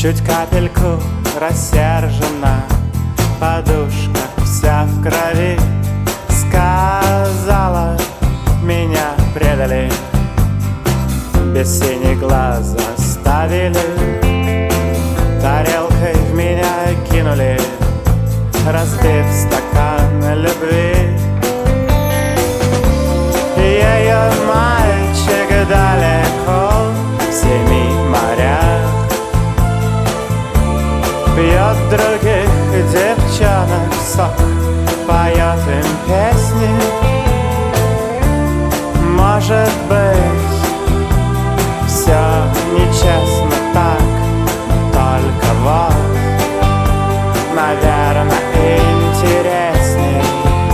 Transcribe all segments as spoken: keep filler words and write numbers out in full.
Чуть капельку рассержена, подушка вся в крови. Сказала, меня предали, без синих глаз оставили, тарелкой в меня кинули, разбив стакан любви. Ее мальчик далеко в семи морях пьет других девчонок сок, поет им песни. Может быть, все нечестно так, только вот, наверное, интересней.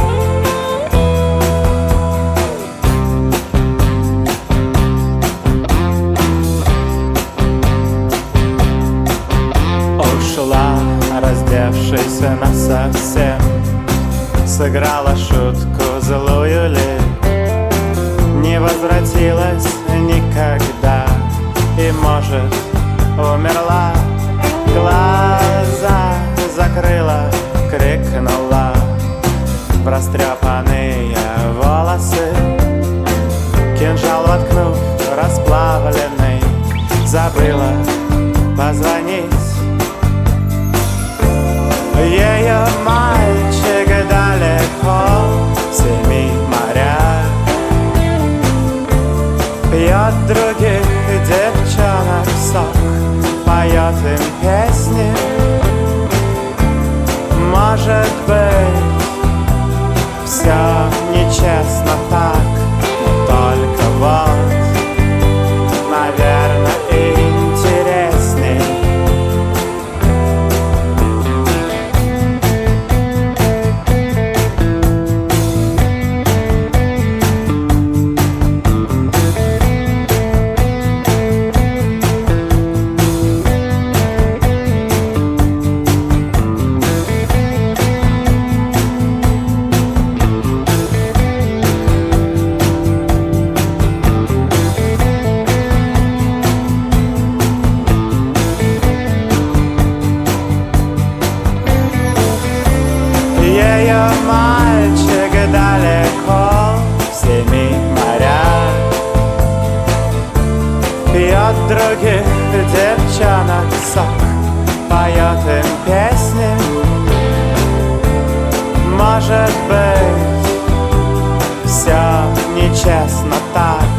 Ушла, раздевшись насовсем, сыграла шутку злую ли, не возвратилась никогда и, может, умерла. Глаза закрыла, крикнула в растрепанные волосы, кинжал воткнув расплавленный, забыла позвонить. Ее мальчик далеко в семи морях пьет других девчонок сок, поет им песни. Может быть, все нечестно так, только вот, наверное, интересней. Ее мальчик далеко в семи морях пьет других девчонок сок, поет им песни. Может быть, все нечестно так,